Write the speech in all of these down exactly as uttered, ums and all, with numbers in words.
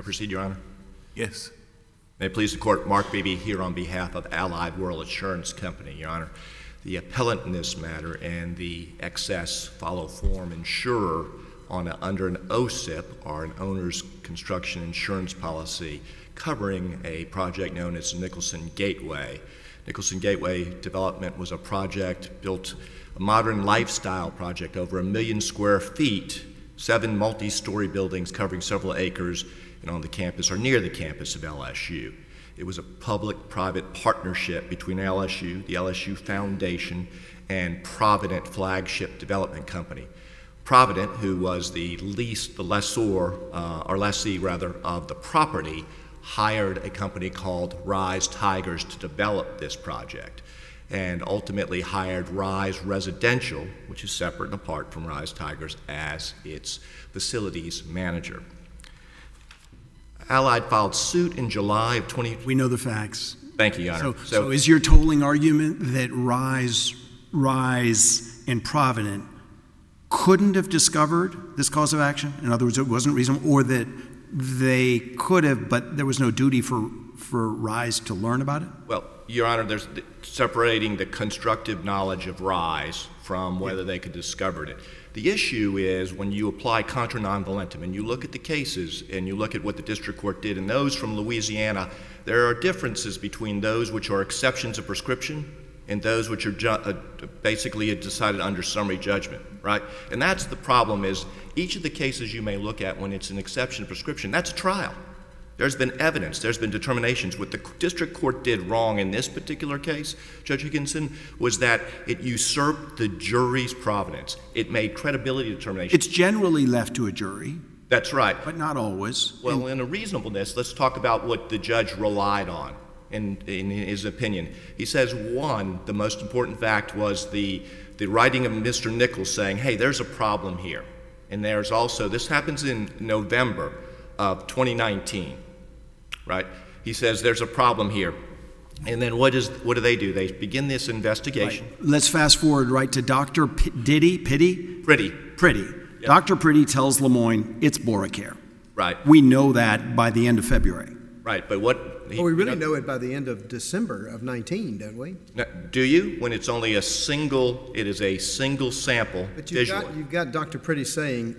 I proceed, Your Honor? Yes. May it please the Court, Mark Beebe here on behalf of Allied World Assurance Company, Your Honor. The appellant in this matter and the excess follow form insurer on a, under an O S I P, or an owner's construction insurance policy, covering a project known as Nicholson Gateway. Nicholson Gateway development was a project built, a modern lifestyle project, over a million square feet, seven multi-story buildings covering several acres, and on the campus or near the campus of L S U. It was a public-private partnership between L S U, the L S U Foundation, and Provident Flagship Development Company. Provident, who was the lease, the lessor, uh, or lessee rather, of the property, hired a company called Rise Tigers to develop this project, and ultimately hired Rise Residential, which is separate and apart from Rise Tigers, as its facilities manager. Allied filed suit in July of twenty. We know the facts. Thank you, Your Honor. So, so, so is your tolling argument that Rise, Rise, and Provident couldn't have discovered this cause of action? In other words, it wasn't reasonable, or that they could have, but there was no duty for for Rise to learn about it? Well, Your Honor, there's the, separating the constructive knowledge of Rise from whether yeah. they could discover it. The issue is when you apply contra non volentem and you look at the cases and you look at what the district court did, and those from Louisiana, there are differences between those which are exceptions of prescription and those which are ju uh, basically decided under summary judgment, right? And that's the problem, is each of the cases you may look at when it's an exception of prescription, that's a trial. There's been evidence, there's been determinations. What the district court did wrong in this particular case, Judge Higginson, was that it usurped the jury's providence. It made credibility determinations. It's generally left to a jury. That's right. But not always. Well, in a reasonableness, let's talk about what the judge relied on in, in his opinion. He says, one, the most important fact was the, the writing of Mister Nichols saying, hey, there's a problem here. And there's also, this happens in November of twenty nineteen, right? He says there's a problem here. And then what is what do they do? They begin this investigation. Right. Let's fast forward right to Doctor P Diddy, Pitty? Pretty. Pretty. Yep. Doctor Pretty tells Lemoyne it's Boracare. Right. We know that by the end of February. Right, but what... He, well, we really you know, know it by the end of December of nineteen, don't we? Now, do you? When it's only a single, it is a single sample But you've visually. got, you've got Doctor Pretty saying,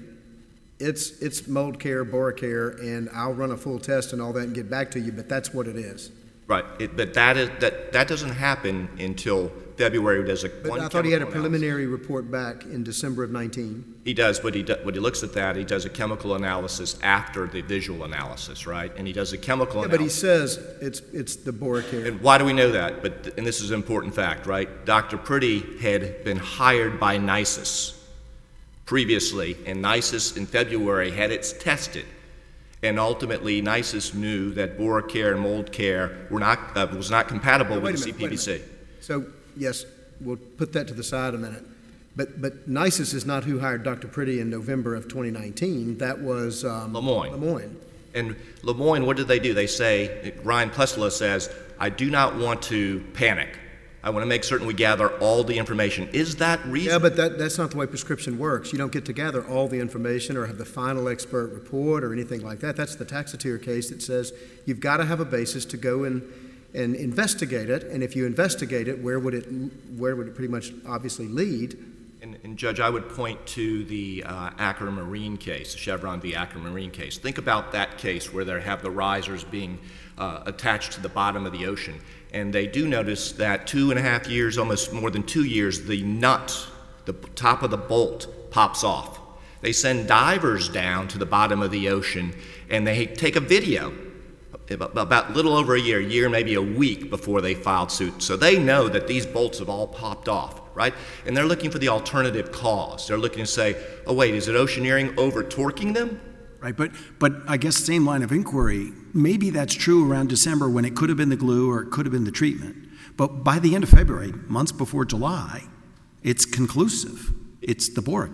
It's it's Moldcare, Boracare, and I'll run a full test and all that and get back to you, but that's what it is. Right, it, but that is that that doesn't happen until February. Does a but one I thought he had a analysis. preliminary report back in December of nineteen. He does, but he do, when he looks at that, he does a chemical analysis after the visual analysis, right? And he does a chemical yeah, analysis. but he says it's it's the Boracare. And why do we know that? But and this is an important fact, right? Doctor Pretty had been hired by NISIS previously, and NISIS in February had it tested, and ultimately NISIS knew that Boracare and Moldcare were not uh, was not compatible now, with the minute, C P V C. So yes, we'll put that to the side a minute. But but NISIS is not who hired Doctor Pretty in November of twenty nineteen. That was um, Lemoyne. Lemoyne. And Lemoyne, what did they do? They say, Ryan Plessla says, I do not want to panic. I want to make certain we gather all the information. Is that reasonable? Yeah, but that, that's not the way prescription works. You don't get to gather all the information or have the final expert report or anything like that. That's the Taxotere case that says you've got to have a basis to go and, and investigate it. And if you investigate it, where would it, where would it pretty much obviously lead? And, and Judge, I would point to the uh, Acker Marine case, Chevron v. Acker Marine case. Think about that case where they have the risers being uh, attached to the bottom of the ocean. And they do notice that two and a half years, almost more than two years, the nut, the top of the bolt, pops off. They send divers down to the bottom of the ocean, and they take a video about a little over a year, year, maybe a week before they filed suit. So they know that these bolts have all popped off, right? And they're looking for the alternative cause. They're looking to say, oh, wait, is it Oceaneering over-torquing them? Right, but but I guess same line of inquiry, maybe that's true around December when it could have been the glue or it could have been the treatment. But by the end of February, months before July, it's conclusive. It's the Boracare.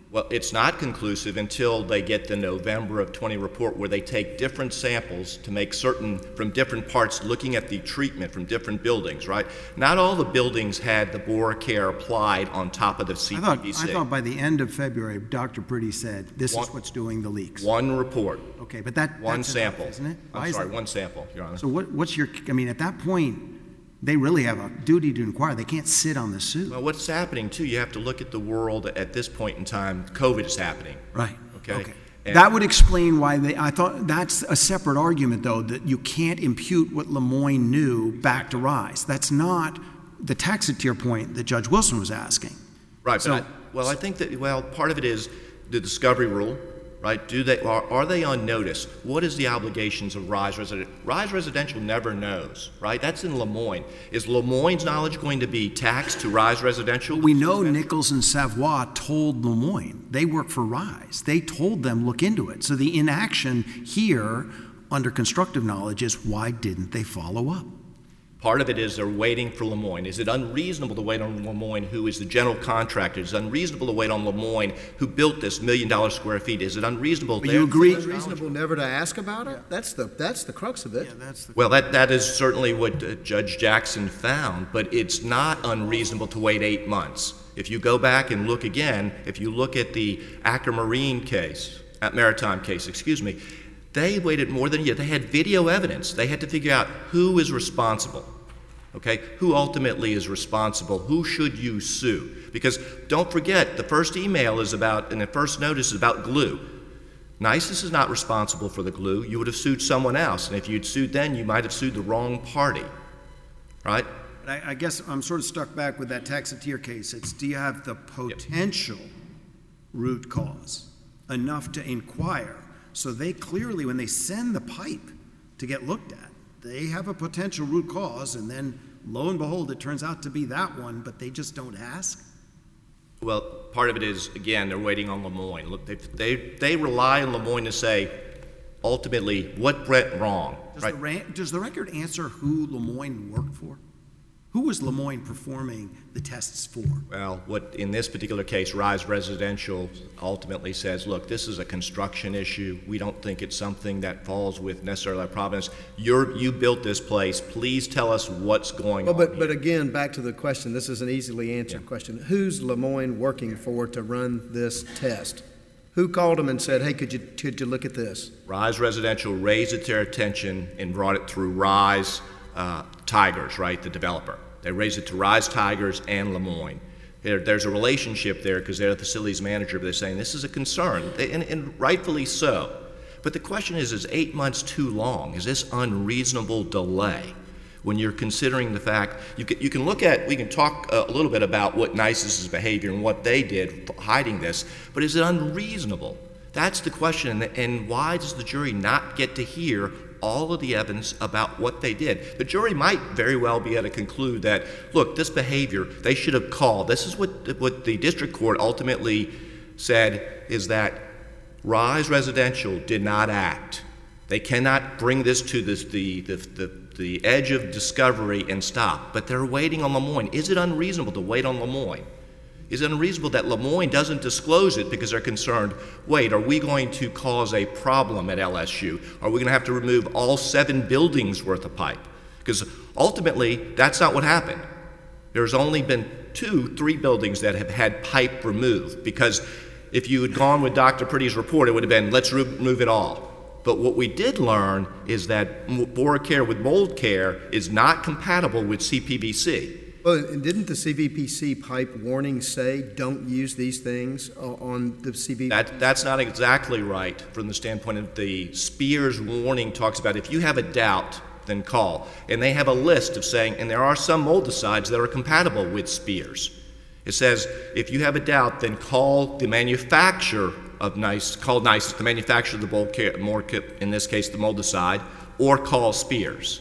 Well, it's not conclusive until they get the November of twenty report where they take different samples to make certain from different parts looking at the treatment from different buildings, right? Not all the buildings had the BoraCare applied on top of the C I thought, P V C. I thought by the end of February, Doctor Pretty said, this One- is what's doing the leaks. One report, Okay, but that, one that's enough, sample. isn't it? Why I'm is sorry, that- one sample, Your Honor. So what, what's your, I mean, at that point, they really have a duty to inquire. They can't sit on the suit. Well, what's happening, too, you have to look at the world at this point in time. COVID is happening. Right. Okay. And- That would explain why they, I thought, that's a separate argument, though, that you can't impute what Lemoyne knew back to Rise. That's not the taxotere point that Judge Wilson was asking. Right, So- but I, well, I think that, well, part of it is the discovery rule, right? Do they, are, are they on notice? What is the obligations of Rise Residential? Rise Residential never knows, right? That's in Lemoyne. Is Lemoyne's knowledge going to be taxed to Rise Residential? We know Nichols and Savoy told Lemoyne. They work for Rise. They told them, look into it. So the inaction here, under constructive knowledge, is why didn't they follow up? Part of it is they're waiting for Lemoyne. Is it unreasonable to wait on Lemoyne, who is the general contractor? Is it unreasonable to wait on Lemoyne, who built this million dollar square feet? Is it unreasonable? But you agree- Is it reasonable never to ask about it? That's the, that's the crux of it. that's the Well, that, that is certainly what uh, Judge Jackson found, but it's not unreasonable to wait eight months. If you go back and look again, if you look at the Acker Marine case, at Maritime case, excuse me, they waited more than a year. They had video evidence. They had to figure out who is responsible, okay? Who ultimately is responsible? Who should you sue? Because don't forget, the first email is about, and the first notice is about glue. NISIS is not responsible for the glue. You would have sued someone else, and if you'd sued then, you might have sued the wrong party, right? But I, I guess I'm sort of stuck back with that taxotere case. It's, do you have the potential root cause enough to inquire? So they clearly, when they send the pipe to get looked at, they have a potential root cause, and then lo and behold, it turns out to be that one, but they just don't ask? Well, part of it is, again, they're waiting on Lemoyne. Look, they, they, they rely on Lemoyne to say, ultimately, what went wrong, Does, right? the, ra- does the record answer who Lemoyne worked for? Who was Lemoyne performing the tests for? Well, what in this particular case, Rise Residential ultimately says, look, this is a construction issue. We don't think it's something that falls with necessarily our province. You're, you built this place. Please tell us what's going Well, on but, here. but again, back to the question, this is an easily answered question. Who's Lemoyne working for to run this test? Who called them and said, hey, could you, could you look at this? Rise Residential raised it to their attention and brought it through Rise uh, Tigers, right, the developer. They raised it to Rise Tigers and Lemoyne. There, there's a relationship there because they're the facilities manager, but they're saying this is a concern, they, and, and rightfully so. But the question is, is eight months too long? Is this unreasonable delay? When you're considering the fact, you can, you can look at, we can talk a little bit about what NISIS's behavior and what they did hiding this, but is it unreasonable? That's the question, and, and why does the jury not get to hear all of the evidence about what they did? The jury might very well be able to conclude that, look, this behavior, they should have called. This is what, what the district court ultimately said, is that Rise Residential did not act. They cannot bring this to this, the, the, the, the edge of discovery and stop, but they're waiting on Lemoyne. Is it unreasonable to wait on Lemoyne? Is it unreasonable that Lemoyne doesn't disclose it because they're concerned, wait, are we going to cause a problem at L S U? Are we going to have to remove all seven buildings worth of pipe? Because ultimately, that's not what happened. There's only been two, three buildings that have had pipe removed, because if you had gone with Doctor Pretty's report, it would have been, let's remove it all. But what we did learn is that BoraCare with mold care is not compatible with C P V C. Well, and didn't the C V P C pipe warning say don't use these things on the C V P C? That, that's not exactly right from the standpoint of the Spears warning talks about if you have a doubt, then call. And they have a list of saying, and there are some moldicides that are compatible with Spears. It says, if you have a doubt, then call the manufacturer of NICE, call NICE, the manufacturer of the mold care, more, in this case, the moldicide, or call Spears.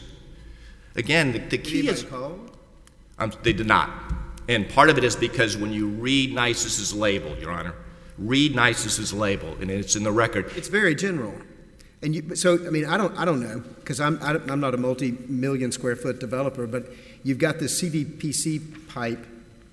Again, the, the key Anybody is... called? Um, they did not. And part of it is because when you read NICES's label, Your Honor, read NICES's label, and it's in the record. It's very general. And you, so, I mean, I don't, I don't know, because I'm, I don't, I'm not a multi-million square foot developer, but you've got this C V P C pipe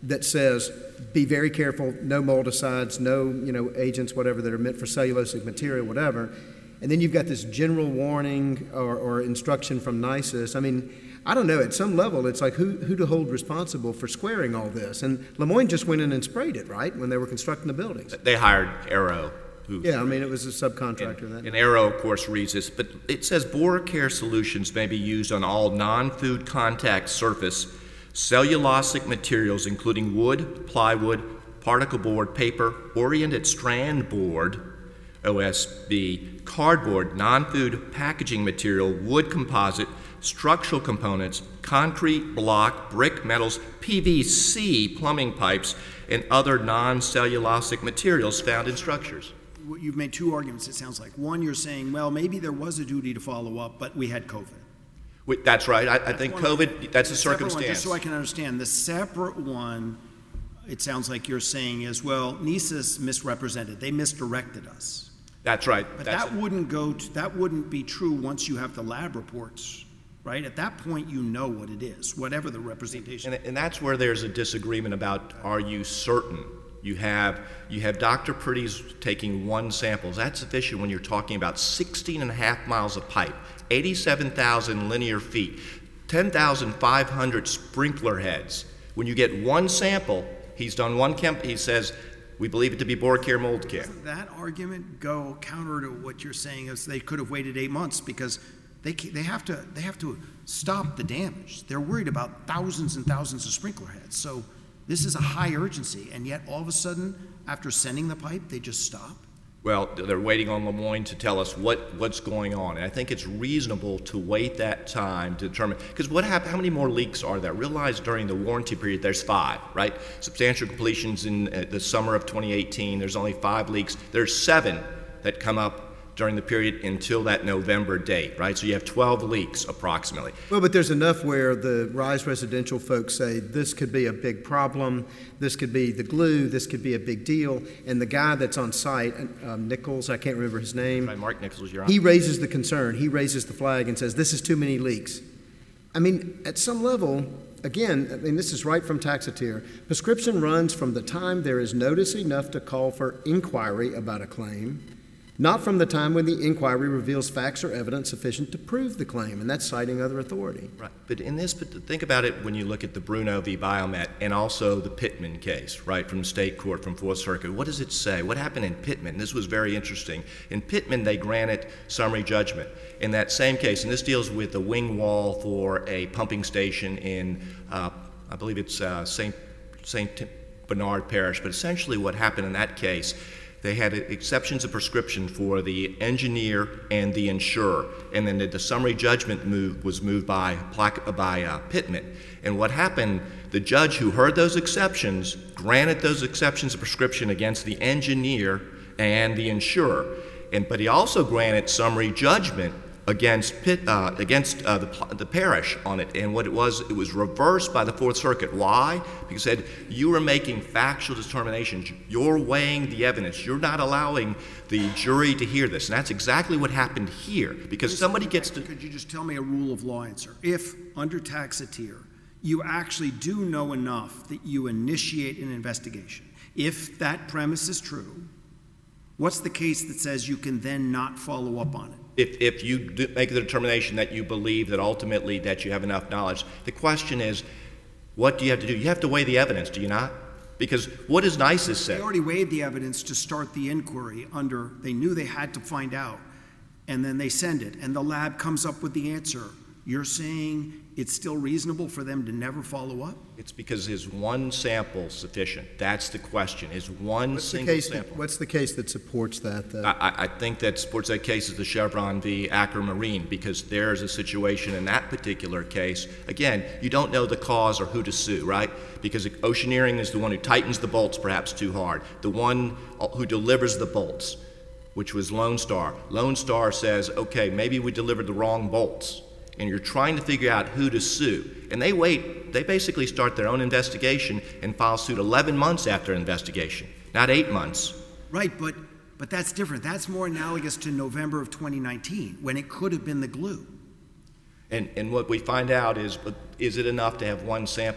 that says, be very careful, no moldicides, no, you know, agents, whatever, that are meant for cellulosic material, whatever. And then you've got this general warning or, or instruction from NYSIS. I mean, I don't know, at some level, it's like who, who to hold responsible for squaring all this. And Lemoyne just went in and sprayed it, right, when they were constructing the buildings. They hired Arrow. Who, yeah, I mean, it was a subcontractor. And, that and Arrow, of course, reads this, but it says BoraCare solutions may be used on all non-food contact surface cellulosic materials, including wood, plywood, particle board, paper, oriented strand board, O S B, cardboard, non-food packaging material, wood composite, structural components, concrete, block, brick, metals, P V C, plumbing pipes, and other non-cellulosic materials found in structures. You've made two arguments, it sounds like. One, you're saying, well, maybe there was a duty to follow up, but we had COVID. Wait, that's right. I, I think COVID, that's a circumstance. One, just so I can understand, the separate one, it sounds like you're saying is, well, NYSIS misrepresented. They misdirected us. That's right. But that's that a, wouldn't go to, that wouldn't be true once you have the lab reports, right? At that point, you know what it is, whatever the representation. And, and that's where there's a disagreement about, are you certain? You have, you have Doctor Purdy's taking one sample. Is that sufficient when you're talking about sixteen and a half miles of pipe, eighty-seven thousand linear feet, ten thousand five hundred sprinkler heads? When you get one sample, he's done one chem, he says, we believe it to be BoraCare mold care. Doesn't that argument go counter to what you're saying is they could have waited eight months because they, they, have to, they have to stop the damage. They're worried about thousands and thousands of sprinkler heads. So this is a high urgency, and yet all of a sudden, after sending the pipe, they just stop? Well, they're waiting on Lemoyne to tell us what, what's going on. And I think it's reasonable to wait that time to determine, because what happened, how many more leaks are there? Realize during the warranty period, there's five, right? Substantial completions in uh, the summer of twenty eighteen, there's only five leaks. There's seven that come up during the period until that November date, right? So you have twelve leaks approximately. Well, but there's enough where the Rise Residential folks say this could be a big problem, this could be the glue, this could be a big deal, and the guy that's on site, um, Nichols, I can't remember his name. Right, Mark Nichols, you're on. He raises the concern, he raises the flag and says this is too many leaks. I mean, at some level, again, I mean, this is right from Taxotere. Prescription runs from the time there is notice enough to call for inquiry about a claim, not from the time when the inquiry reveals facts or evidence sufficient to prove the claim, and that's citing other authority. Right, but in this, but think about it when you look at the Bruno v. Biomet and also the Pittman case, right, from state court, from Fourth Circuit. What does it say? What happened in Pittman? This was very interesting. In Pittman, they granted summary judgment. In that same case, and this deals with the wing wall for a pumping station in, uh, I believe it's uh, Saint Saint Bernard Parish, but essentially what happened in that case, they had exceptions of prescription for the engineer and the insurer, and then the, the summary judgment move was moved by, by uh, Pittman. And what happened, the judge who heard those exceptions granted those exceptions of prescription against the engineer and the insurer, and but he also granted summary judgment against Pitt, uh, against uh, the, the parish on it. And what it was, it was reversed by the Fourth Circuit. Why? Because it said you are making factual determinations. You're weighing the evidence. You're not allowing the jury to hear this. And that's exactly what happened here. Because somebody gets to... Could you just tell me a rule of law answer? If, under Taxotere, you actually do know enough that you initiate an investigation, if that premise is true, what's the case that says you can then not follow up on it? If, if you do make the determination that you believe that ultimately that you have enough knowledge, the question is, what do you have to do? You have to weigh the evidence, do you not? Because what does NYSIS say? They already weighed the evidence to start the inquiry under, they knew they had to find out, and then they send it, and the lab comes up with the answer. You're saying it's still reasonable for them to never follow up? It's because is one sample sufficient? That's the question. Is one what's single the case sample? That, what's the case that supports that? Though? I, I think that supports that case is the Chevron v. Acker Marine, because there's a situation in that particular case. Again, you don't know the cause or who to sue, right? Because Oceaneering is the one who tightens the bolts perhaps too hard. The one who delivers the bolts, which was Lone Star. Lone Star says, okay, maybe we delivered the wrong bolts. And you're trying to figure out who to sue. And they wait, they basically start their own investigation and file suit eleven months after investigation, not eight months. Right, but but that's different. That's more analogous to November of twenty nineteen, when it could have been the glue. And and what we find out is, is it enough to have one sample?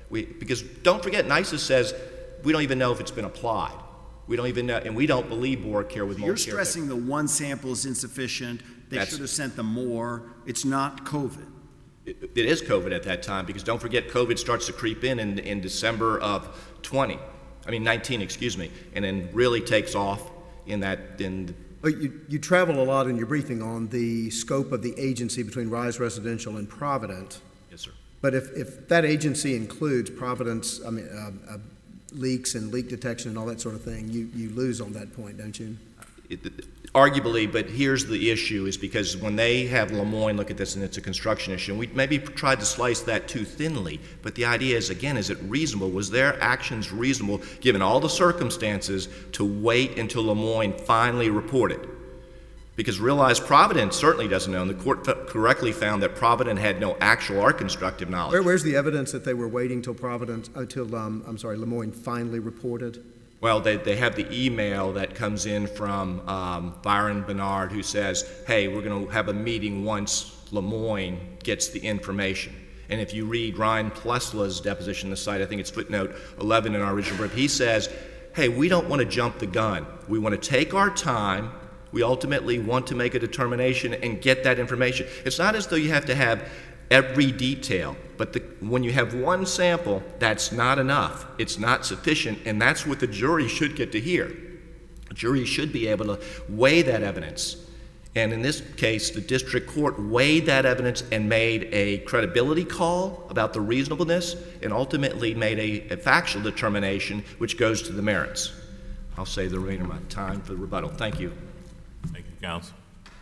We, because don't forget, NICES says we don't even know if it's been applied. We don't even know, and we don't believe BoraCare with You're MultiCare. stressing the one sample is insufficient. They That's- should have sent them more. It's not COVID. It, it is COVID at that time, because don't forget, COVID starts to creep in, in in December of twenty. I mean nineteen, excuse me, and then really takes off in that in. But you, you travel a lot in your briefing on the scope of the agency between Rise Residential and Provident. Yes, sir. But if, if that agency includes Providence, I mean, uh, uh, leaks and leak detection and all that sort of thing, you, you lose on that point, don't you? It, it, arguably, but here's the issue, is because when they have Lemoyne look at this and it's a construction issue, and we maybe tried to slice that too thinly, but the idea is, again, is it reasonable? Was their actions reasonable, given all the circumstances, to wait until Lemoyne finally reported? Because realize Providence certainly doesn't know, and the court f- correctly found that Providence had no actual or constructive knowledge. Where, where's the evidence that they were waiting till Providence, until, um, I'm sorry, Lemoyne finally reported? Well, they, they have the email that comes in from um, Byron Bernard, who says, hey, we're going to have a meeting once Lemoyne gets the information. And if you read Ryan Plesla's deposition on the site, I think it's footnote eleven in our original brief, he says, hey, we don't want to jump the gun. We want to take our time. We ultimately want to make a determination and get that information. It's not as though you have to have every detail, but the, when you have one sample, that's not enough. It's not sufficient, and that's what the jury should get to hear. The jury should be able to weigh that evidence. And in this case, the district court weighed that evidence and made a credibility call about the reasonableness, and ultimately made a, a factual determination which goes to the merits. I'll save the remainder of my time for the rebuttal. Thank you. Thank you, counsel.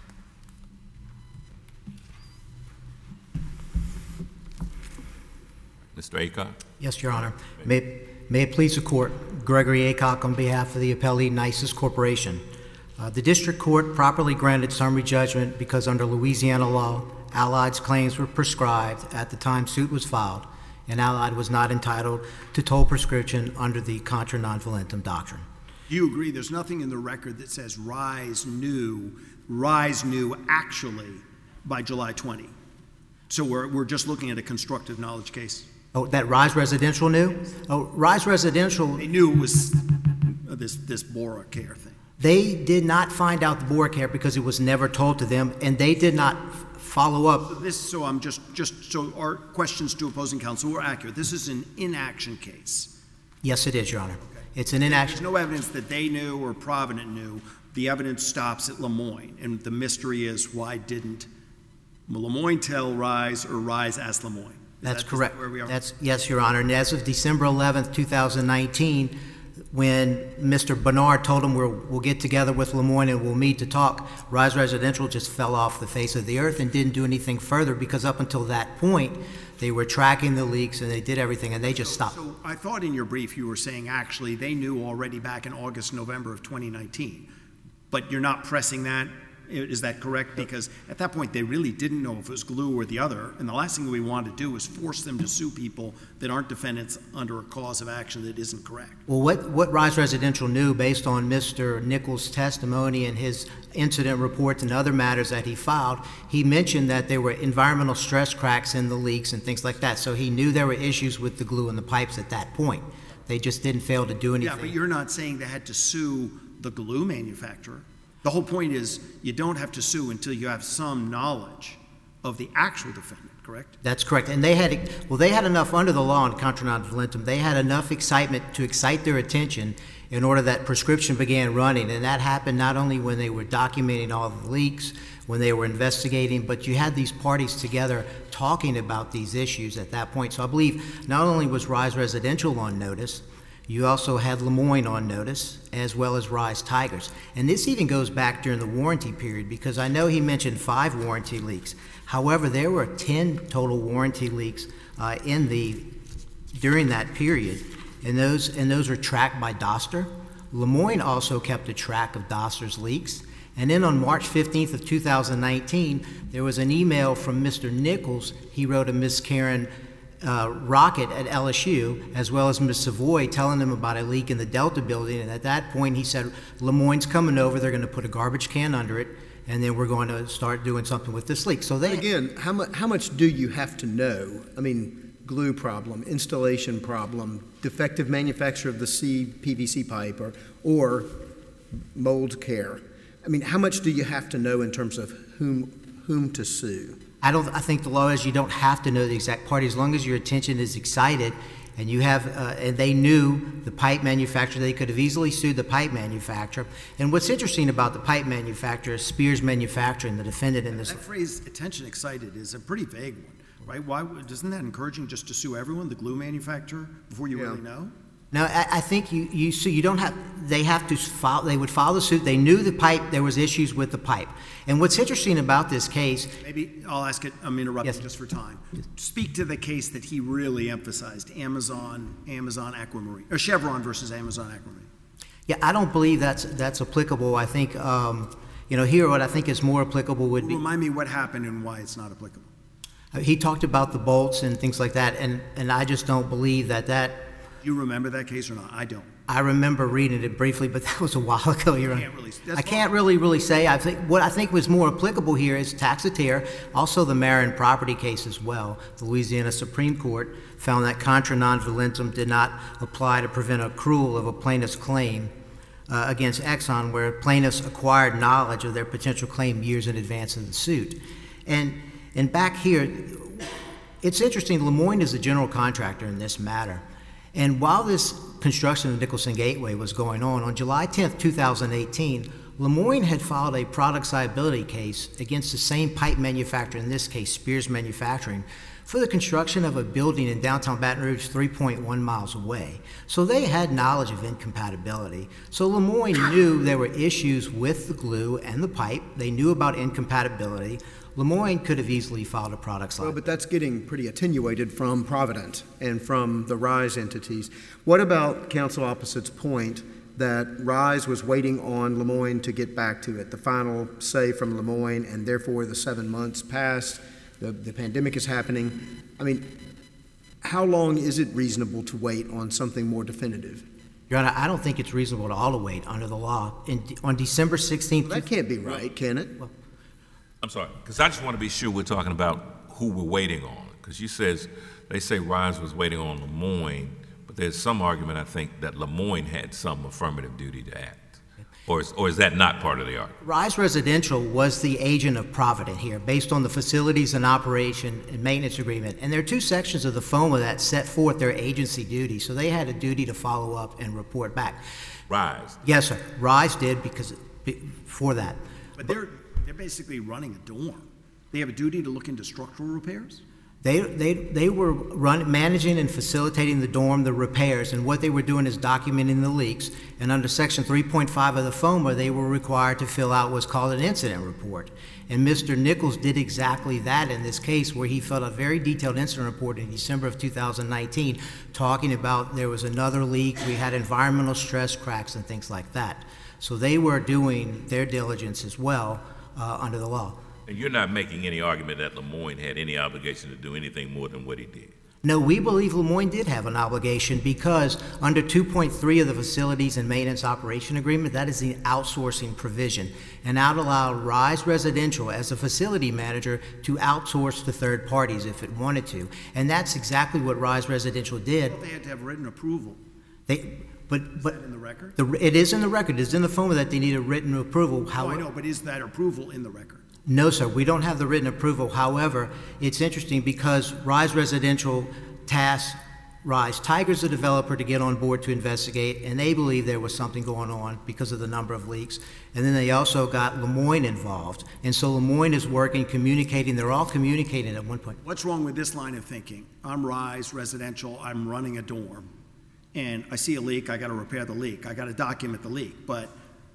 Mister Aycock? Yes, Your Honor. May, may it please the Court, Gregory Aycock on behalf of the appellee NICES Corporation. Uh, the district court properly granted summary judgment because under Louisiana law, Allied's claims were prescribed at the time suit was filed, and Allied was not entitled to toll prescription under the contra non volentem doctrine. Do you agree there's nothing in the record that says Rise knew, Rise knew actually by July twentieth? So we're, we're just looking at a constructive knowledge case? Oh, that Rise Residential knew? Oh, Rise Residential, They knew it was uh, this, this BoraCare thing. they did not find out the BoraCare because it was never told to them, and they did not f- follow up. This, so I'm just, just so our questions to opposing counsel were accurate. This is an inaction case. Yes, it is, Your Honor. It's an There's inaction. no evidence that they knew or Provident knew. The evidence stops at Lemoyne, and the mystery is why didn't Lemoyne tell Rise or Rise ask Lemoyne? Is That's that- is correct. that where we are? That's, yes, Your Honor. And as of December eleventh, two thousand nineteen, when Mister Bernard told him we'll, we'll get together with Lemoyne and we'll meet to talk, Rise Residential just fell off the face of the earth and didn't do anything further, because up until that point, they were tracking the leaks and they did everything, and they just stopped. So I thought in your brief you were saying actually they knew already back in August, November of twenty nineteen. But you're not pressing that? Is that correct? Because at that point they really didn't know if it was glue or the other, and the last thing we wanted to do is force them to sue people that aren't defendants under a cause of action that isn't correct. Well, what, what Rise Residential knew, based on Mister Nichols' testimony and his incident reports and other matters that he filed, he mentioned that there were environmental stress cracks in the leaks and things like that. So he knew there were issues with the glue in the pipes at that point. They just didn't fail to do anything. Yeah, but you're not saying they had to sue the glue manufacturer. The whole point is you don't have to sue until you have some knowledge of the actual defendant, correct? That's correct. And they had, well, they had enough under the law in contra non volentem. They had enough excitement to excite their attention in order that prescription began running. And that happened not only when they were documenting all the leaks, when they were investigating, but you had these parties together talking about these issues at that point. So I believe not only was Rise Residential on notice, you also had Lemoyne on notice, as well as Rise Tigers. And this even goes back during the warranty period, because I know he mentioned five warranty leaks. However, there were ten total warranty leaks uh, in the during that period, and those and those were tracked by Doster. Lemoyne also kept a track of Doster's leaks. And then on March fifteenth of two thousand nineteen, there was an email from Mister Nichols. He wrote to Miz Karen Uh, Rocket at L S U, as well as Miz Savoy, telling them about a leak in the Delta building. And at that point, he said, Lemoyne's coming over, they're going to put a garbage can under it, and then we're going to start doing something with this leak. So they Again, how much, how much do you have to know? I mean, glue problem, installation problem, defective manufacture of the C P V C pipe, or, or mold care. I mean, how much do you have to know in terms of whom, whom to sue? I don't, I think the law is you don't have to know the exact party as long as your attention is excited and you have, uh, and they knew the pipe manufacturer. They could have easily sued the pipe manufacturer. And what's interesting about the pipe manufacturer is Spears Manufacturing, the defendant in this. That phrase, attention excited, is a pretty vague one, right? Why, isn't that encouraging just to sue everyone, the glue manufacturer, before you Yeah. really know? No, I, I think you, you sue, you don't have, they have to file, they would file the suit. They knew the pipe, there was issues with the pipe. And what's interesting about this case. Maybe I'll ask it, I'm interrupting Yes. just for time. Speak to the case that he really emphasized, Amazon, Amazon Aquamarine, or Chevron versus Amazon Aquamarine. Yeah, I don't believe that's, that's applicable. I think, um, you know, here what I think is more applicable would be. Remind me what happened and why it's not applicable. Uh, He talked about the bolts and things like that, and, and I just don't believe that that, Do you remember that case or not? I don't. I remember reading it briefly, but that was a while ago. You're can't really- that's I can't really, really say. I think what I think was more applicable here is taxitaire, also the Marin property case as well. The Louisiana Supreme Court found that contra non volentem did not apply to prevent accrual of a plaintiff's claim uh, against Exxon, where plaintiffs acquired knowledge of their potential claim years in advance of the suit. And and back here, it's interesting. Lemoyne is the general contractor in this matter. And while this construction of Nicholson Gateway was going on, on July tenth, two thousand eighteen, Lemoyne had filed a products liability case against the same pipe manufacturer, in this case Spears Manufacturing, for the construction of a building in downtown Baton Rouge three point one miles away. So they had knowledge of incompatibility. So Lemoyne knew there were issues with the glue and the pipe. They knew about incompatibility. Lemoyne could have easily filed a products Well, liability. but that's getting pretty attenuated from Provident and from the RISE entities. What about counsel opposite's point that RISE was waiting on Lemoyne to get back to it, the final say from Lemoyne, and therefore the seven months passed, the, the pandemic is happening? I mean, how long is it reasonable to wait on something more definitive? Your Honor, I don't think it's reasonable at all to wait under the law. In, on December sixteenth, That can't be right, can it? I'm sorry, because I just want to be sure we're talking about who we're waiting on. Because you says, they say RISE was waiting on Lemoyne, but there's some argument, I think, that Lemoyne had some affirmative duty to act. Or is, or is that not part of the argument? RISE Residential was the agent of Provident here, based on the facilities and operation and maintenance agreement. And there are two sections of the FOMA that set forth their agency duty, so they had a duty to follow up and report back. RISE. Yes, sir. RISE did because for that. But they're, they're basically running a dorm. They have a duty to look into structural repairs? They, they, they were run, managing and facilitating the dorm, the repairs, and what they were doing is documenting the leaks. And under Section three point five of the FOMA, they were required to fill out what's called an incident report. And Mister Nichols did exactly that in this case, where he filled out a very detailed incident report in December of two thousand nineteen, talking about there was another leak, we had environmental stress cracks and things like that. So they were doing their diligence as well uh, under the law. And you're not making any argument that Lemoyne had any obligation to do anything more than what he did? No, we believe Lemoyne did have an obligation because under two point three of the Facilities and Maintenance Operation Agreement, that is the outsourcing provision. And that allowed RISE Residential as a facility manager to outsource to third parties if it wanted to. And that's exactly what RISE Residential did. They had to have written approval. They, but, but Is that in the record? the, it is in the record. It's in the FOMA that they need a written approval. Oh, I However, know, but is that approval in the record? No, sir, we don't have the written approval. However, it's interesting because RISE Residential tasked RISE Tigers, the developer, to get on board to investigate, and they believe there was something going on because of the number of leaks. And then they also got Lemoyne involved. And so Lemoyne is working, communicating. They're all communicating at one point. What's wrong with this line of thinking? I'm RISE Residential, I'm running a dorm, and I see a leak, I gotta repair the leak, I gotta document the leak. But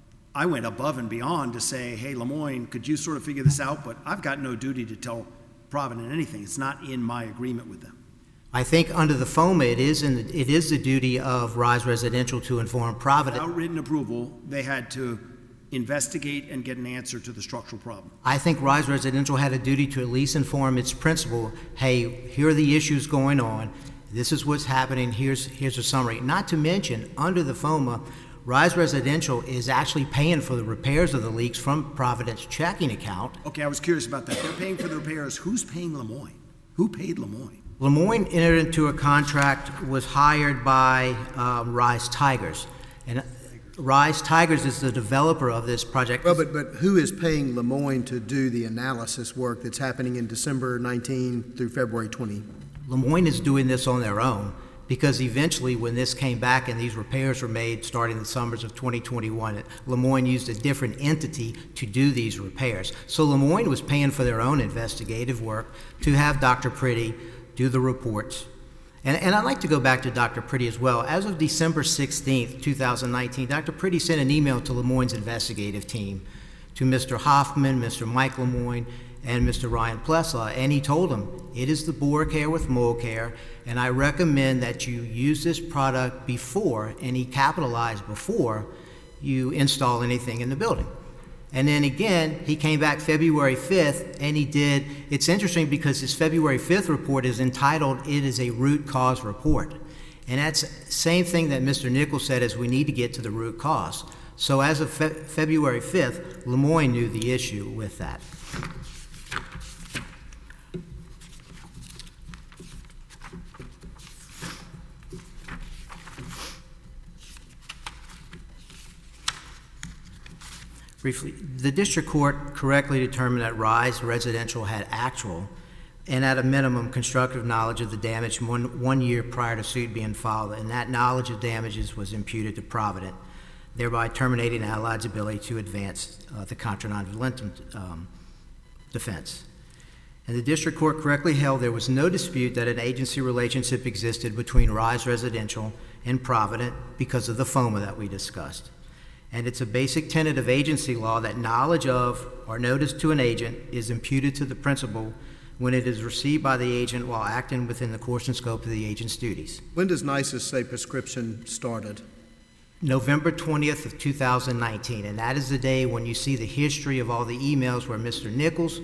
I went above and beyond to say, hey, Lemoyne, could you sort of figure this out? But I've got no duty to tell Provident anything. It's not in my agreement with them. I think under the FOMA, it is in the, it is the duty of RISE Residential to inform Provident. Without written approval, they had to investigate and get an answer to the structural problem. I think RISE Residential had a duty to at least inform its principal, hey, here are the issues going on. This is what's happening. Here's, here's a summary. Not to mention, under the FOMA, RISE Residential is actually paying for the repairs of the leaks from Provident's checking account. Okay, I was curious about that. They're paying for the repairs. Who's paying Lemoyne? Who paid Lemoyne? Lemoyne entered into a contract, was hired by um, Rise Tigers. And Rise Tigers is the developer of this project. Well, but, but who is paying Lemoyne to do the analysis work that's happening in December nineteenth through February twentieth? Lemoyne is doing this on their own because eventually when this came back and these repairs were made starting in the summers of twenty twenty-one, Lemoyne used a different entity to do these repairs. So Lemoyne was paying for their own investigative work to have Doctor Pretty do the reports. And, and I'd like to go back to Doctor Pretty as well. As of December sixteenth, two thousand nineteen, Doctor Pretty sent an email to Lemoyne's investigative team, to Mister Hoffman, Mister Mike Lemoyne, and Mister Ryan Plesla, and he told them, it is the BoreCare with MoleCare, and I recommend that you use this product before, and he capitalized before, you install anything in the building. And then again, he came back February fifth, and he did, it's interesting because his February fifth report is entitled, it is a root cause report. And that's the same thing that Mister Nichols said, is we need to get to the root cause. So as of fe February fifth, Lemoyne knew the issue with that. Briefly, the district court correctly determined that Rise Residential had actual and at a minimum constructive knowledge of the damage one, one year prior to suit being filed, and that knowledge of damages was imputed to Provident, thereby terminating Allied's ability to advance uh, the contra non volentem um, defense. And the district court correctly held there was no dispute that an agency relationship existed between Rise Residential and Provident because of the FOMA that we discussed. And it's a basic tenet of agency law that knowledge of or notice to an agent is imputed to the principal when it is received by the agent while acting within the course and scope of the agent's duties. When does NISIS say prescription started? November twentieth of two thousand nineteen, and that is the day when you see the history of all the emails where Mister Nichols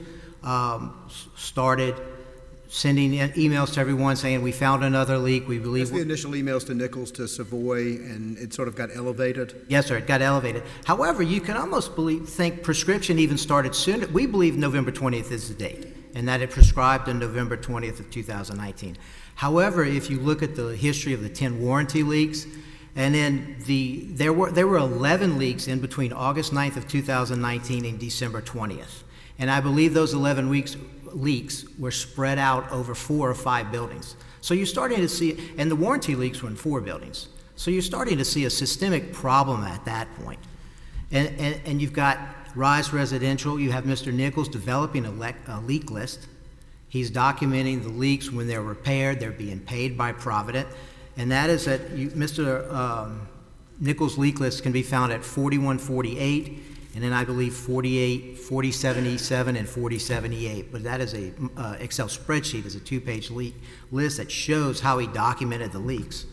um, started sending emails to everyone saying, we found another leak, we believe... That's the initial emails to Nichols to Savoy, and it sort of got elevated? Yes, sir, it got elevated. However, you can almost believe, think prescription even started sooner. We believe November twentieth is the date, and that it prescribed on November twentieth of two thousand nineteen. However, if you look at the history of the ten warranty leaks, and then the there were there were eleven leaks in between August ninth of two thousand nineteen and December twentieth. And I believe those eleven weeks leaks were spread out over four or five buildings. So you're starting to see, and the warranty leaks were in four buildings. So you're starting to see a systemic problem at that point. And, and, and you've got Rise Residential, you have Mister Nichols developing a, le a leak list. He's documenting the leaks when they're repaired, they're being paid by Provident. And that is that you, Mister Um, Nichols' leak list can be found at forty-one forty-eight, and then I believe forty-eight, forty seventy-seven, and forty seventy-eight. But that is a uh, Excel spreadsheet, is a two-page leak list that shows how he documented the leaks.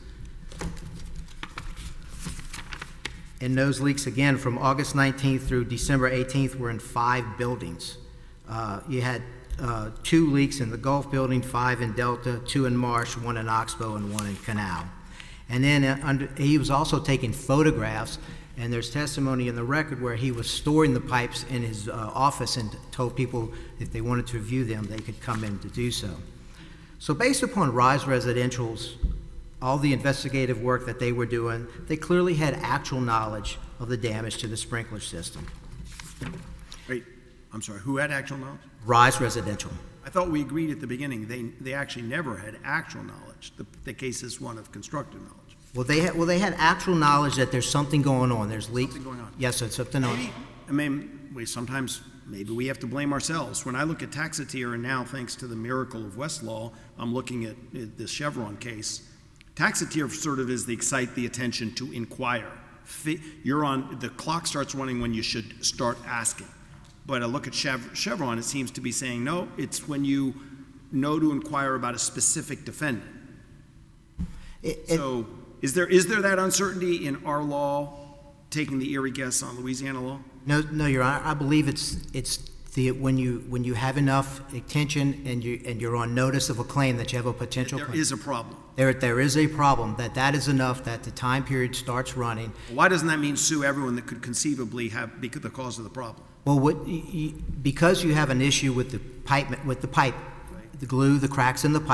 And those leaks, again, from August nineteenth through December eighteenth were in five buildings. Uh, you had uh, two leaks in the Gulf building, five in Delta, two in Marsh, one in Oxbow, and one in Canal. And then uh, under, he was also taking photographs, and there's testimony in the record where he was storing the pipes in his uh, office and told people if they wanted to view them, they could come in to do so. So based upon Rise Residential's, all the investigative work that they were doing, they clearly had actual knowledge of the damage to the sprinkler system. Wait, I'm sorry, who had actual knowledge? Rise Residential. I thought we agreed at the beginning they, they actually never had actual knowledge. The, the case is one of constructive knowledge. Well, they had, well, they had actual knowledge that there's something going on. There's leaks. Something going on. Yes, there's something on. Maybe, I mean, we sometimes, maybe we have to blame ourselves. When I look at Taxotere, and now thanks to the miracle of Westlaw, I'm looking at, at this Chevron case. Taxotere sort of is the excite the attention to inquire. You're on, the clock starts running when you should start asking. But I look at Chevron, it seems to be saying, no, it's when you know to inquire about a specific defendant. It, it, so is there, is there that uncertainty in our law, taking the eerie guess on Louisiana law? No, no, Your Honor. I believe it's, it's the, when you, when you have enough attention and, you, and you're on notice of a claim that you have a potential There claim. is a problem. There, there is a problem, that that is enough that the time period starts running. Why doesn't that mean sue everyone that could conceivably have be the cause of the problem? Well, what, you, because you have an issue with the pipe, with the pipe, right. The glue, the cracks in the pipe,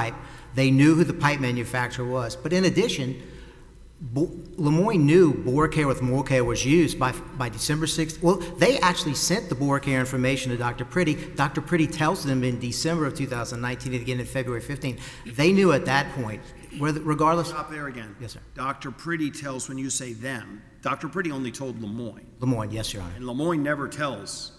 They knew who the pipe manufacturer was. But in addition, Bo- Lemoyne knew BoreCare with MoleCare was used by by December sixth. Well, they actually sent the BoreCare information to Doctor Pretty. Doctor Pretty tells them in December of two thousand nineteen and again in February fifteenth. They knew at that point, whether, regardless. Stop there again. Yes, sir. Doctor Pretty tells, when you say them, Doctor Pretty only told Lemoyne, Lemoyne, yes, Your Honor. and Lemoyne never tells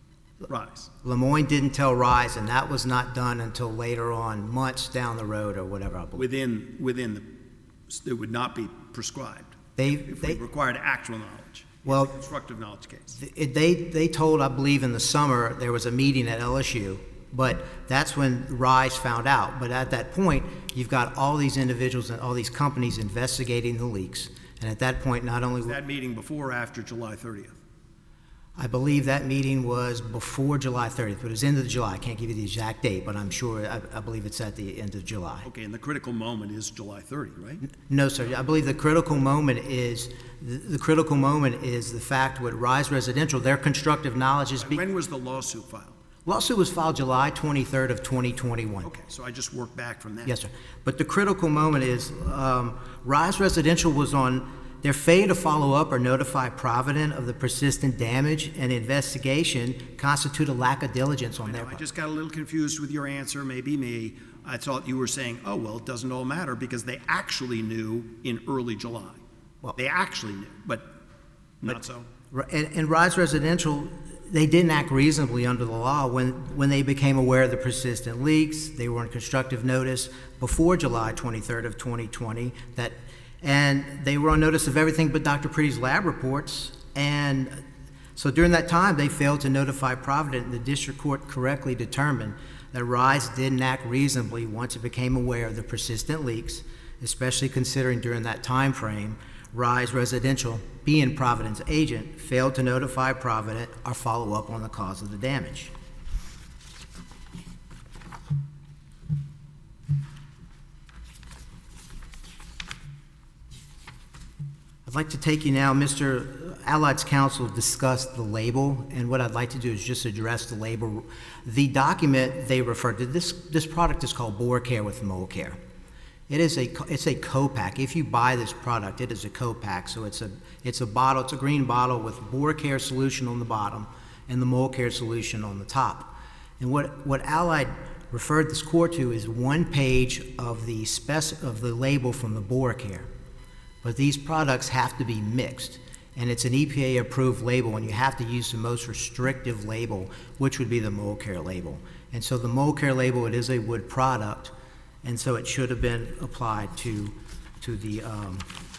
Rise. Lemoyne didn't tell Rise, and that was not done until later on, months down the road or whatever, I believe. Within, within the, it would not be prescribed They, if they, we required actual knowledge. Well- Constructive knowledge case. It- They, they told, I believe, in the summer, there was a meeting at L S U, but that's when Rise found out. But at that point, you've got all these individuals and all these companies investigating the leaks. And at that point, not only, Was that meeting before or after July thirtieth? I believe that meeting was before July thirtieth, but it was end of July. I can't give you the exact date, but I'm sure, I, I believe it's at the end of July. Okay, and the critical moment is July thirtieth, right? No, sir. I believe the critical moment is, the, the critical moment is the fact with Rise Residential, their constructive knowledge is, be, When was the lawsuit filed? lawsuit was filed July twenty-third of twenty twenty-one. Okay, so I just worked back from that. Yes, sir. But the critical moment is, um, Rise Residential was on, their failure to follow up or notify Provident of the persistent damage and investigation constitute a lack of diligence on I their know, I part. just got a little confused with your answer, maybe me. I thought you were saying, oh, well, it doesn't all matter because they actually knew in early July. Well- They actually knew, but not so. And, and Rise Residential, they didn't act reasonably under the law when, when they became aware of the persistent leaks. They were on constructive notice before July twenty-third of twenty twenty, that, and they were on notice of everything but Doctor Pretty's lab reports. And so during that time, they failed to notify Provident, and the district court correctly determined that Rise didn't act reasonably once it became aware of the persistent leaks, especially considering during that time frame, Rise Residential, being Provident's agent, failed to notify Provident or follow up on the cause of the damage. I'd like to take you now, Mister Allied's counsel discussed the label, and what I'd like to do is just address the label. The document they referred to, this, this product is called BoreCare with MoleCare. It is a, it's a co-pack. If you buy this product, it is a co-pack. So it's a, it's a bottle, it's a green bottle with BoreCare solution on the bottom and the MoleCare solution on the top. And what, what Allied referred this court to is one page of the spec, of the label from the BoreCare. But these products have to be mixed. And it's an E P A-approved label, and you have to use the most restrictive label, which would be the MoleCare label. And so the MoleCare label, it is a wood product, and so it should have been applied to, to, the, um,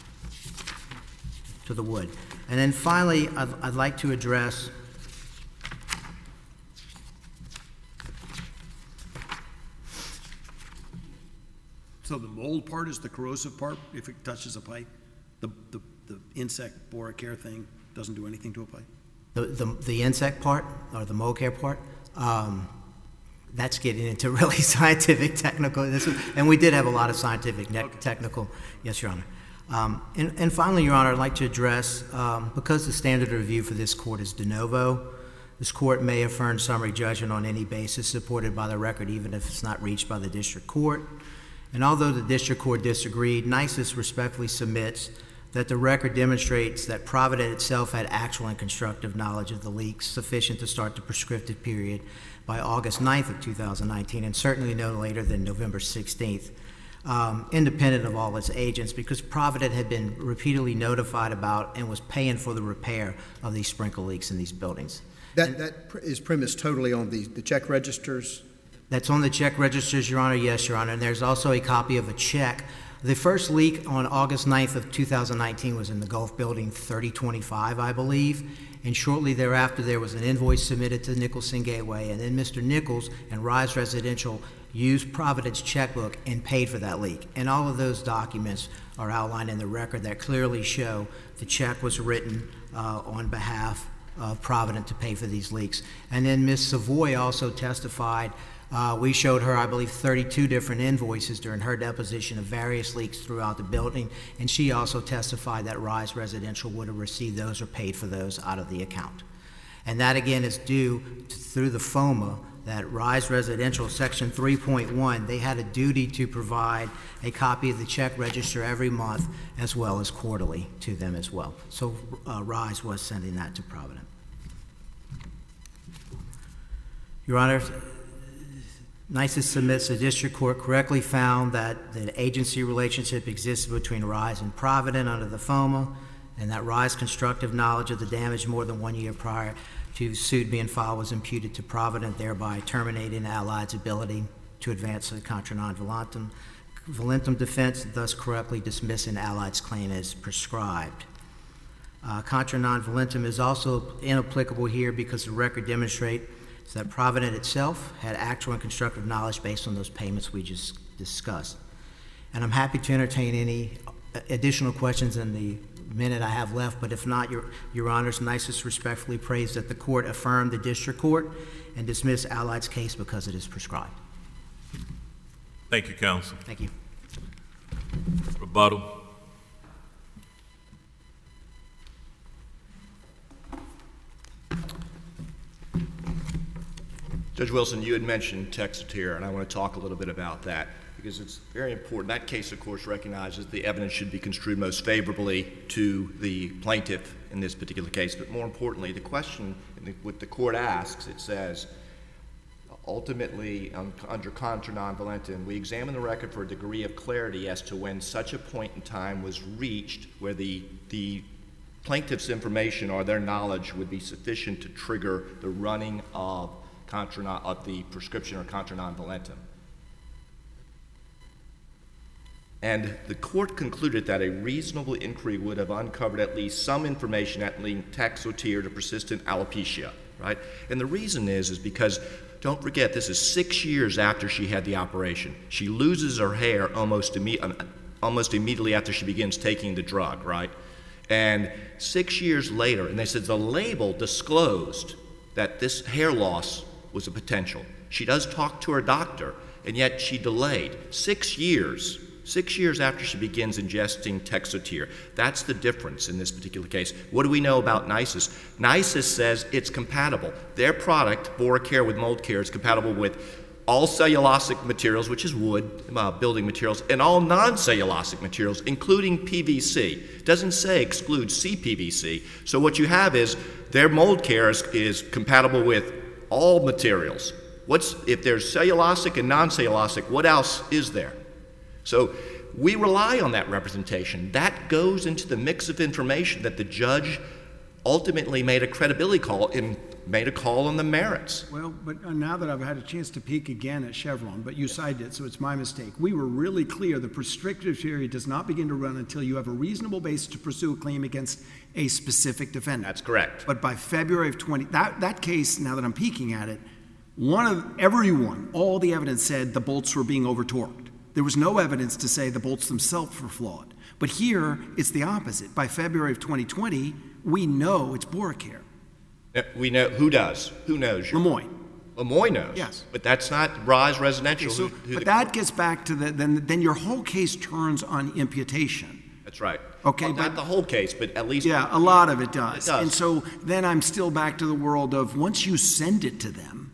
to the wood. And then finally, I'd, I'd like to address So the mold part is the corrosive part if it touches a pipe? The, the, the insect BoreCare thing doesn't do anything to a pipe? the, the, the insect part, or the MoleCare part. Um, that's getting into really scientific, technical, this is, and we did have a lot of scientific, ne- Okay. technical, yes, Your Honor. Um, and, and finally, Your Honor, I'd like to address, um, because the standard of review for this court is de novo, this court may affirm summary judgment on any basis supported by the record, even if it's not reached by the district court. And although the district court disagreed, NYSIS respectfully submits that the record demonstrates that Provident itself had actual and constructive knowledge of the leaks sufficient to start the prescriptive period by August ninth of two thousand nineteen, and certainly no later than November sixteenth, um, independent of all its agents, because Provident had been repeatedly notified about and was paying for the repair of these sprinkle leaks in these buildings. That, that pr- is premised totally on the, the check registers. That's on the check registers, Your Honor, yes, Your Honor, and there's also a copy of a check. The first leak on August ninth of two thousand nineteen was in the Gulf Building thirty twenty-five, I believe, and shortly thereafter there was an invoice submitted to Nicholson Gateway, and then Mister Nichols and Rise Residential used Provident's checkbook and paid for that leak. And all of those documents are outlined in the record that clearly show the check was written uh, on behalf of Provident to pay for these leaks. And then Miz Savoy also testified. Uh, we showed her, I believe, thirty-two different invoices during her deposition of various leaks throughout the building, and she also testified that Rise Residential would have received those or paid for those out of the account. And that again is due to, through the FOMA, that Rise Residential, Section three point one, they had a duty to provide a copy of the check register every month as well as quarterly to them as well. So uh, Rise was sending that to Provident. Your Honor, NYSUS submits the district court correctly found that the agency relationship existed between Rise and Provident under the FOMA, and that Rise's constructive knowledge of the damage more than one year prior to suit being filed was imputed to Provident, thereby terminating Allied's ability to advance the contra non volentem, volentem defense, thus correctly dismissing Allied's claim as prescribed. Uh, contra non volentem is also inapplicable here because the record demonstrates that Provident itself had actual and constructive knowledge based on those payments we just discussed. And I'm happy to entertain any additional questions in the minute I have left, but if not, Your, Your Honors, NYSUS respectfully prays that the court affirm the district court and dismiss Allied's case because it is prescribed. Thank you, counsel. Thank you. Rebuttal. Judge Wilson, you had mentioned Texatere, and I want to talk a little bit about that because it's very important. That case, of course, recognizes the evidence should be construed most favorably to the plaintiff in this particular case. But more importantly, the question, what the court asks, it says, ultimately, um, under contra non volentem, we examine the record for a degree of clarity as to when such a point in time was reached where the, the plaintiff's information or their knowledge would be sufficient to trigger the running of contra non, of the prescription or contra non volentem. And the court concluded that a reasonable inquiry would have uncovered at least some information that linked Texatere to persistent alopecia, right? And the reason is, is because, don't forget, this is six years after she had the operation. She loses her hair almost, imme- almost immediately after she begins taking the drug, right? And six years later, and they said the label disclosed that this hair loss was a potential. She does talk to her doctor, and yet she delayed six years. Six years after she begins ingesting Texatere. That's the difference in this particular case. What do we know about NYSUS? NYSUS says it's compatible. Their product, BoraCare with MoldCare, is compatible with all cellulosic materials, which is wood, uh, building materials, and all non-cellulosic materials, including P V C. It doesn't say exclude C P V C. So what you have is their MoldCare is, is compatible with all materials. What's, if there's cellulosic and non-cellulosic, what else is there? So we rely on that representation. That goes into the mix of information that the judge ultimately made a credibility call and made a call on the merits. Well, but now that I've had a chance to peek again at Chevron, but you cited it, so it's my mistake. We were really clear the prescriptive period does not begin to run until you have a reasonable basis to pursue a claim against a specific defendant. That's correct. But by February of twenty, that, that case, now that I'm peeking at it, one of everyone, all the evidence said the bolts were being over-torqued. There was no evidence to say the bolts themselves were flawed. But here, it's the opposite. By February of twenty twenty, we know it's BoraCare. Uh, We know, who does? Who knows? Lemoyne. Lemoyne knows. Yes. But that's not Rise Residential. Okay, so, who, who but the, that gets back to the, then, then your whole case turns on imputation. That's right. Okay, well, but- not the whole case, but at least. Yeah, a lot of it does. It does. And so then I'm still back to the world of once you send it to them,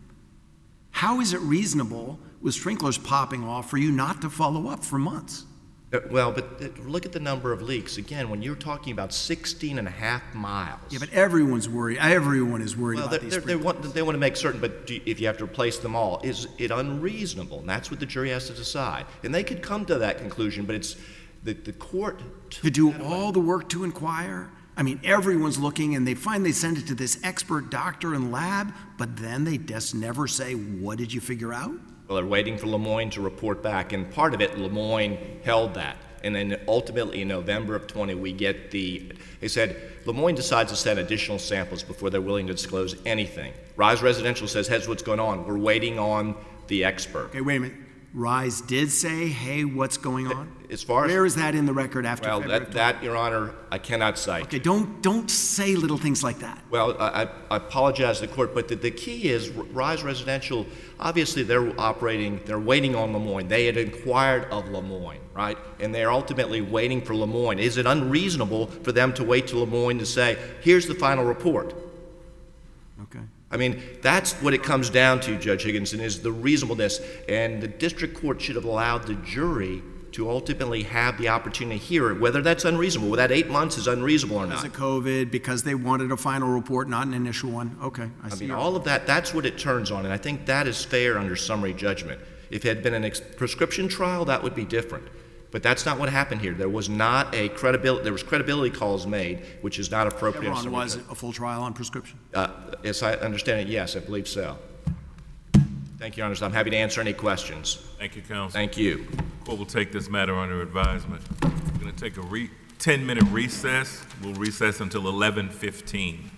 how is it reasonable with sprinklers popping off for you not to follow up for months? Uh, well, but uh, look at the number of leaks. Again, when you're talking about sixteen and a half miles. Yeah, but everyone's worried. Everyone is worried Well, about they're, these they're, they, sprinklers. want, they want to make certain, but do you, if you have to replace them all, is it unreasonable? And that's what the jury has to decide. And they could come to that conclusion, but it's the, the court. To do all the work to inquire? I mean, everyone's looking, and they finally send it to this expert doctor and lab, but then they just never say, what did you figure out? Well, they're waiting for Lemoyne to report back, and part of it, Lemoyne held that. And then ultimately in November of twenty, we get the, they said, Lemoyne decides to send additional samples before they're willing to disclose anything. Rise Residential says, here's what's going on. We're waiting on the expert. Okay, wait a minute. Rise did say, hey, what's going on? As far as, Where is that in the record after well, February? that, that, Your Honor, I cannot cite. Okay, don't don't say little things like that. Well, I, I apologize to the court, but the, the key is Rise Residential, obviously they're operating, they're waiting on Lemoyne. They had inquired of Lemoyne, right? And they're ultimately waiting for Lemoyne. Is it unreasonable for them to wait till Lemoyne to say, here's the final report? Okay. I mean, that's what it comes down to, Judge Higginson, is the reasonableness. And the district court should have allowed the jury to ultimately have the opportunity to hear it, whether that's unreasonable, whether that eight months is unreasonable or Because not. of COVID, because they wanted a final report, not an initial one. Okay, I I see. mean, your- all of that, that's what it turns on, and I think that is fair under summary judgment. If it had been an ex- prescription trial, that would be different. But that's not what happened here. There was not a credibility, there was credibility calls made, which is not appropriate. in Chevron summary was judgment. a full trial on prescription? Uh, as I understand it, yes, I believe so. Thank you, Your Honors. I'm happy to answer any questions. Thank you, counsel. Thank you. Court will take this matter under advisement. We're going to take a re- ten-minute recess. We'll recess until eleven fifteen.